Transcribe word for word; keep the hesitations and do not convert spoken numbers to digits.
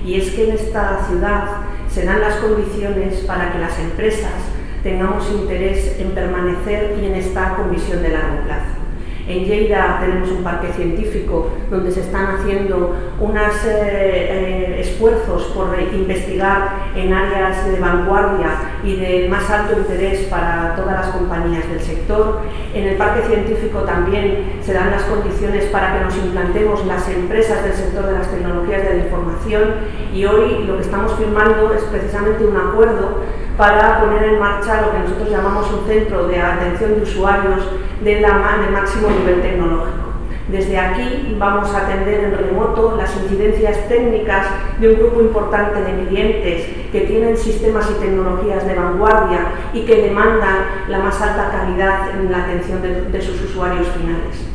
y es que en esta ciudad se dan las condiciones para que las empresas tengamos interés en permanecer y en estar con visión de largo plazo. En Lleida tenemos un parque científico donde se están haciendo unos eh, eh, esfuerzos por investigar en áreas de vanguardia y de más alto interés para todas las compañías del sector. En el parque científico también se dan las condiciones para que nos implantemos las empresas del sector de las tecnologías de la información, y hoy lo que estamos firmando es precisamente un acuerdo para poner en marcha lo que nosotros llamamos un centro de atención de usuarios de, la, de máximo nivel tecnológico. Desde aquí vamos a atender en remoto las incidencias técnicas de un grupo importante de clientes que tienen sistemas y tecnologías de vanguardia y que demandan la más alta calidad en la atención de, de sus usuarios finales.